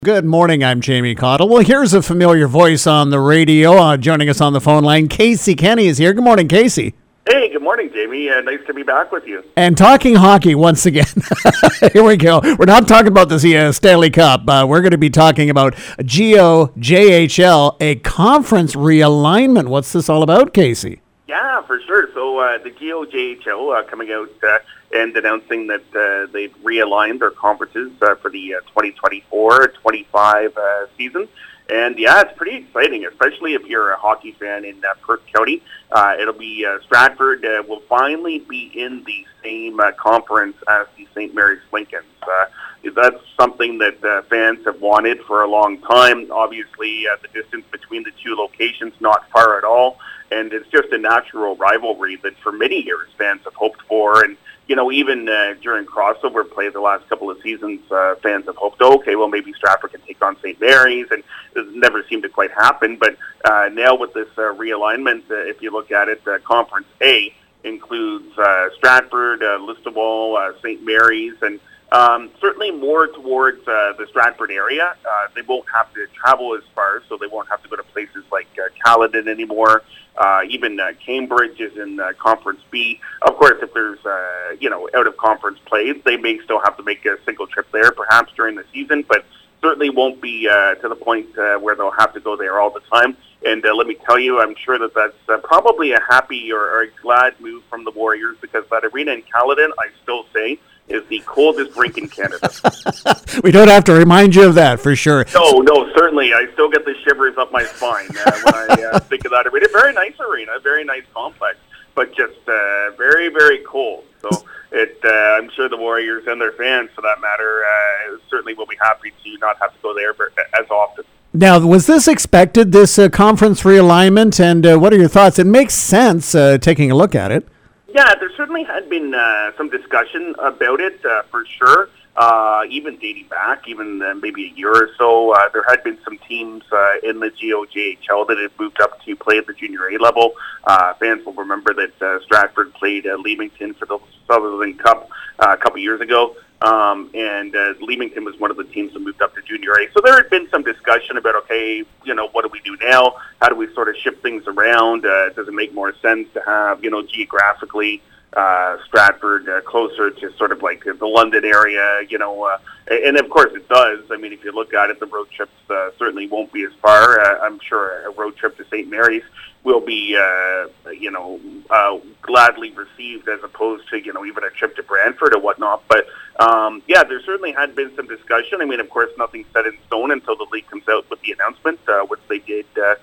Good morning, I'm Jamie Cottle. Well, here's a familiar voice on the radio. Joining us on the phone line, Casey Kenny is here. Good morning, Casey. Hey, good morning, Jamie. Nice to be back with you. And talking hockey once again. Here we go. We're not talking about the Stanley Cup. We're going to be talking about GOJHL, a conference realignment. What's this all about, Casey? Yeah, for sure. So the GOJHL coming out and announcing that they've realigned their conferences for the 2024-25 season. And yeah, it's pretty exciting, especially if you're a hockey fan in Perth County. It'll be Stratford will finally be in the same conference as the St. Mary's Lincolns. That's something that fans have wanted for a long time. Obviously, the distance between the two locations not far at all, and it's just a natural rivalry that for many years fans have hoped for. And you know, even during crossover play the last couple of seasons, fans have hoped, okay, well, maybe Stratford can take on St. Mary's, and it never seemed to quite happen. But now with this realignment, if you look at it, Conference A includes Stratford, Listowel, St. Mary's, and certainly more towards the Stratford area. They won't have to travel as far, so they won't have to go to places like Caledon anymore. Even Cambridge is in Conference B. Of course, if there's, out-of-conference plays, they may still have to make a single trip there, perhaps during the season, but certainly won't be to the point where they'll have to go there all the time. And let me tell you, I'm sure that's probably a happy or a glad move from the Warriors, because that arena in Caledon, I still say, is the coldest rink in Canada. We don't have to remind you of that, for sure. No, certainly. I still get the shivers up my spine when I think of that arena. Very nice arena, very nice complex, but just very, very cold. So I'm sure the Warriors and their fans, for that matter, certainly will be happy to not have to go there as often. Now, was this expected, this conference realignment, and what are your thoughts? It makes sense, taking a look at it. Yeah, there certainly had been some discussion about it, for sure. Even dating back, even maybe a year or so, there had been some teams in the GOJHL that had moved up to play at the Junior A level. Fans will remember that Stratford played Leamington for the Sutherland Cup a couple years ago, and Leamington was one of the teams that moved up to Junior A. So there had been some discussion about, okay, what do we do now? How do we sort of shift things around? Does it make more sense to have, geographically, Stratford closer to sort of like the London area, and of course it does. I mean, if you look at it, the road trips certainly won't be as far. I'm sure a road trip to St. Mary's will be, gladly received as opposed to, even a trip to Brantford or whatnot. But, there certainly had been some discussion. I mean, of course, nothing's set in stone until the league comes out with the announcement, which they did, today.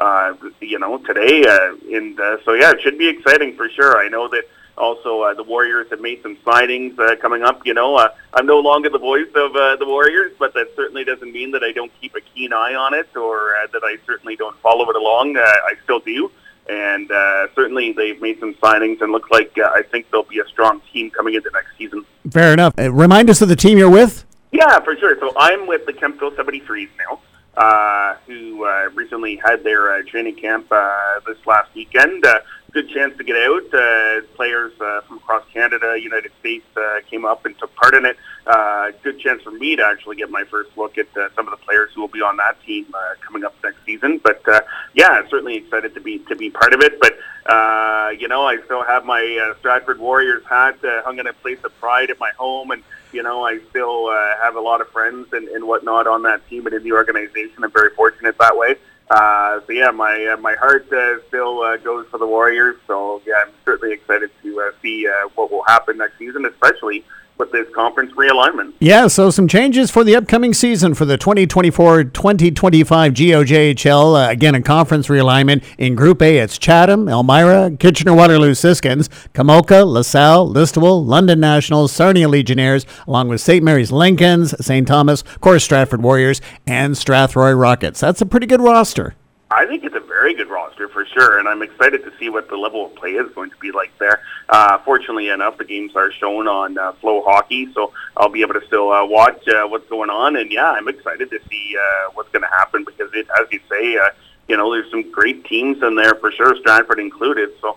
So, it should be exciting for sure. I know that also, the Warriors have made some signings coming up. I'm no longer the voice of the Warriors, but that certainly doesn't mean that I don't keep a keen eye on it or that I certainly don't follow it along. I still do. And certainly they've made some signings and looks like I think there'll be a strong team coming into next season. Fair enough. Remind us of the team you're with. Yeah, for sure. So I'm with the Kemptville 73s now, who recently had their training camp this last weekend. Good chance to get out. Players from across Canada, United States came up and took part in it. Good chance for me to actually get my first look at some of the players who will be on that team coming up next season. But certainly excited to be part of it. But I still have my Stratford Warriors hat hung in a place of pride at my home, and I still have a lot of friends and whatnot on that team and in the organization. I'm very fortunate that way. My heart still goes for the Warriors. So I'm certainly excited to see what will happen next season, especially with this conference realignment. Yeah, so some changes for the upcoming season for the 2024-2025 GOJHL. Again, a conference realignment. In Group A, it's Chatham, Elmira, Kitchener-Waterloo Siskins, Kamoka, LaSalle, Listowel, London Nationals, Sarnia Legionnaires, along with St. Mary's Lincolns, St. Thomas, of course, Stratford Warriors, and Strathroy Rockets. That's a pretty good roster. I think it's a very good roster for sure, and I'm excited to see what the level of play is going to be like there. Fortunately enough, the games are shown on Flow Hockey, so I'll be able to still watch what's going on. And I'm excited to see what's going to happen because, as you say, there's some great teams in there for sure, Stratford included. So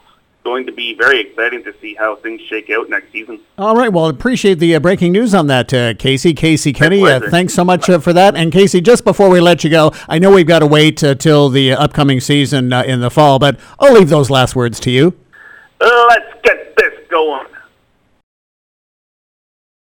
going to be very exciting to see how things shake out next season. All right. Well, appreciate the breaking news on that, Casey. Casey Kenny, thanks so much for that. And Casey, just before we let you go, I know we've got to wait till the upcoming season in the fall, but I'll leave those last words to you. Let's get this going.